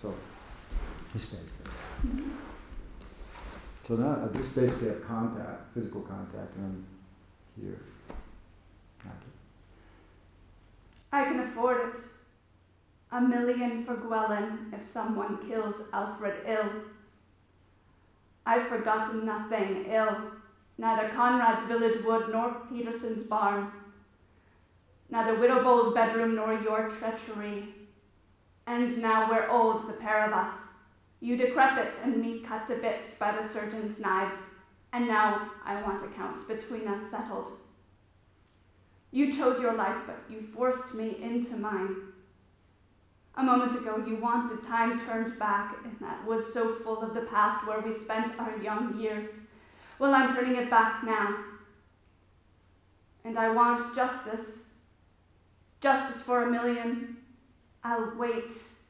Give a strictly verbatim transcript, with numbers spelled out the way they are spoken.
So he stays this. Mm-hmm. So now I just basically have contact, physical contact, and I'm here. I can afford it. A million for Gwellen if someone kills Alfred ill. I've forgotten nothing ill, neither Conrad's village wood nor Peterson's barn, neither Widow Bowles' bedroom nor your treachery. And now we're old, the pair of us, you decrepit and me cut to bits by the surgeon's knives, and now I want accounts between us settled. You chose your life, but you forced me into mine. A moment ago you wanted time turned back in that wood so full of the past where we spent our young years. Well, I'm turning it back now. And I want justice. Justice for a million. I'll wait.